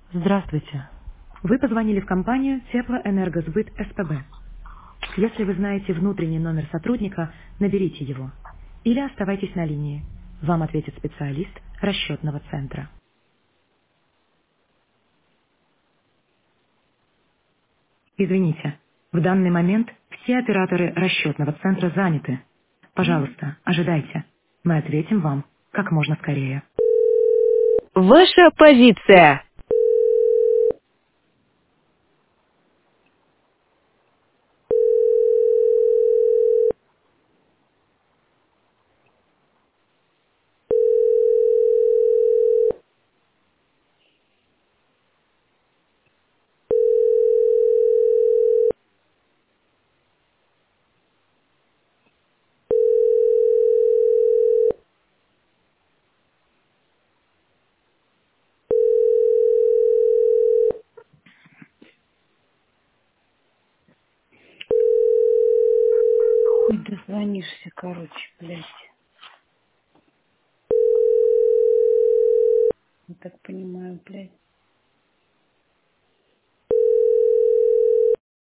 Здравствуйте. Вы позвонили в компанию Теплоэнергосбыт СПБ. Если вы знаете внутренний номер сотрудника, наберите его. Или оставайтесь на линии. Вам ответит специалист расчетного центра. Извините, в данный момент все операторы расчетного центра заняты. Пожалуйста, ожидайте. Мы ответим вам как можно скорее. Ваша позиция. Хуй дозвонишься, короче, блядь. Я так понимаю, блядь.